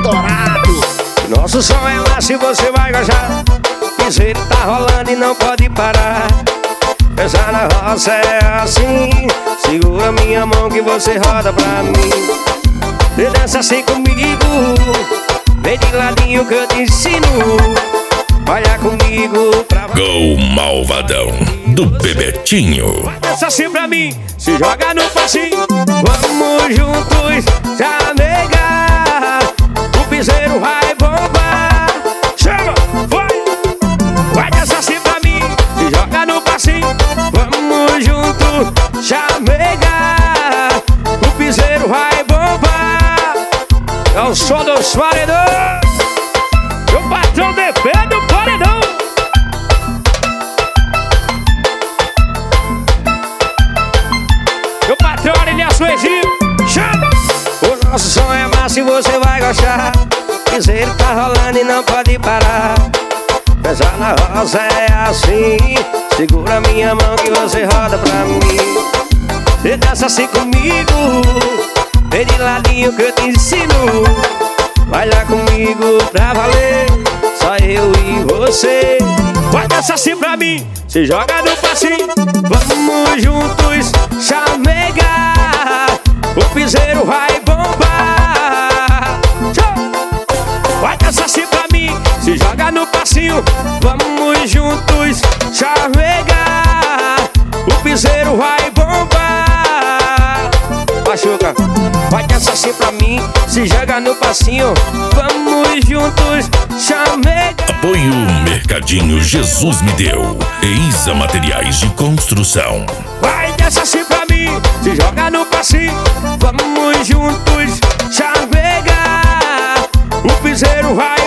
estourado. Nosso som é massa e você vai gostar. Piseiro tá rolando e não pode parar. Pensar na roça é assim. Segura minha mão que você roda pra mim. Você dança assim comigo. Vem de ladinho que eu te ensino. Olha comigo pra Gol Malvadão do Bebetinho. dança assim pra mim, se joga no passinho. Vamos juntos se anegar. O piseiro vai bombar. Chama, vai. Vai dançar assim pra mim, se joga no passinho. Vamos juntos se anegar. O piseiro vai bombar. É o som dos paredões. O patrão depende do paredão. O patrão Arilha Suezinho, chama! O nosso som é massa e você vai gostar. Piseiro tá rolando e não pode parar. Pensar na roça é assim. Segura minha mão que você roda pra mim. Você dança assim comigo. Vem de ladinho que eu te ensino. Vai lá comigo pra valer. Só eu e você. Vai dançar assim pra mim, se joga no passinho. Vamos juntos chamegar. O piseiro vai bombar. Vai dançar assim pra mim, se joga no passinho. Vamos juntos chamegar. O piseiro vai bombar. Machuca. Vai dançar assim pra mim, se joga no passinho. Vamos juntos chamegar. Apoio Mercadinho Jesus Me Deu e Isa Materiais de Construção. Vai dançar assim pra mim, se joga no passinho. Vamos juntos chamegar. O piseiro vai